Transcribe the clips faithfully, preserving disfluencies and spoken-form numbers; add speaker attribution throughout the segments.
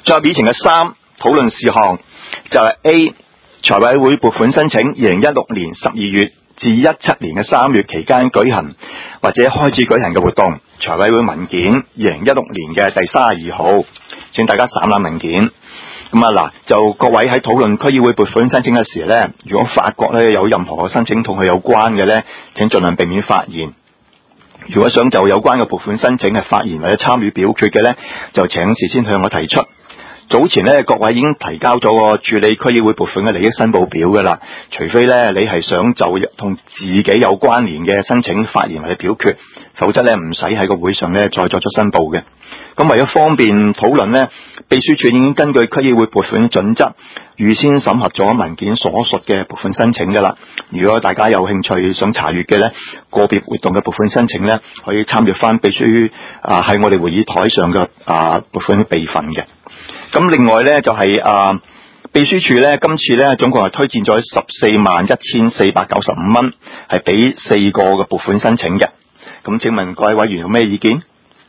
Speaker 1: 再議程嘅三討論事項就係 A 財委會撥款申請二零一六年十二月至一七年嘅三月期間舉行或者開始舉行嘅活動，財委會文件二零一六年嘅第三十二號，請大家散覽文件。咁啊嗱，就各位喺討論區議會撥款申請嘅時候咧，如果發覺咧有任何嘅申請同佢有關嘅咧，請盡量避免發言。如果想就有關嘅撥款申請係發言或者參與表決嘅咧，就請事先向我提出。早前咧，各位已經提交咗個處理區議會撥款嘅利益申報表噶啦，除非咧你係想就同自己有關聯嘅申請發言或者表決，否則咧唔使喺個會上咧再作出申報嘅。咁為咗方便討論咧，秘書處已經根據區議會撥款準則預先審核咗文件所述嘅撥款申請噶啦。如果大家有興趣想查閱嘅咧，個別活動嘅撥款申請咧，可以參閱翻秘書啊喺我哋會議台上嘅啊撥款備份嘅。咁另外咧就係、是、啊秘書處咧今次咧總共係推薦咗十四萬一千四百九十五蚊，係俾四個嘅撥款申請嘅。咁請問各位委員有咩意見？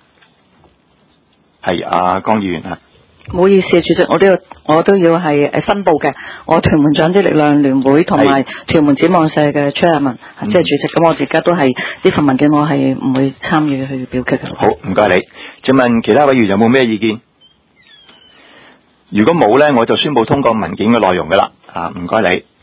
Speaker 1: 係啊，江議員啊。
Speaker 2: 唔好意思，主席，我都要我都要係誒申報嘅。我屯門長者力量聯會同埋屯門展望社嘅 chairman，即係主席。咁我而家都係呢份文件，我係唔會參與去表決嘅。
Speaker 1: 好，唔該你。請問其他委員有冇咩意見？如果冇咧，我就宣布通過文件嘅內容噶啦。啊，唔該你。